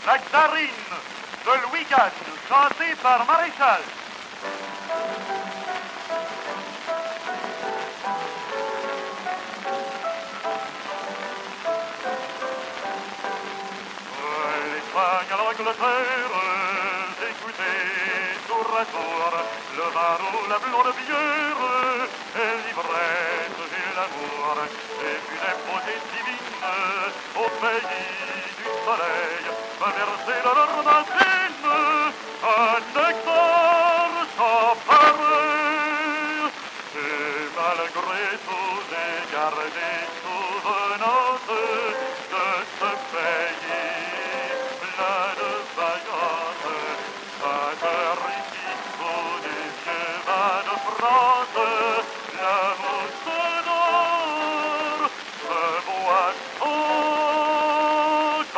La Tsarine de Louis IV, chantée par Maréchal. L'Espagne à l'Angleterre, écoutez tour à tour le vin ou la blonde bière, et l'ivresse et l'amour, et puis les beautés divines au pays du soleil, va verser dans leur machine un nectar sans pareil. Et malgré tous les gardés souvenances de ce pays plein de vaillance, sacrifice des vieux vins de France, l'amour sonore se boit encore.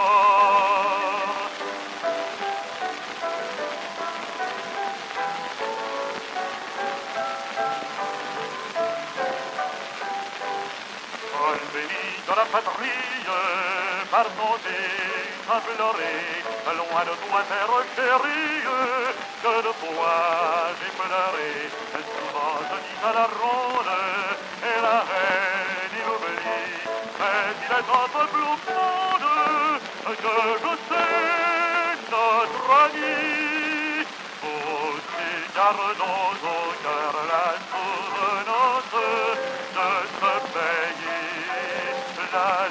Un béni de la patrie, pardonnez à pleurer, loin de toi, terre chérie, que de toi j'ai pleuré. Souvent je dis à la ronde, et la haine il oublie, mais il est entre bleu monde, que je sais notre ami. Aussi gardons au cœur la souvenance de ce pays.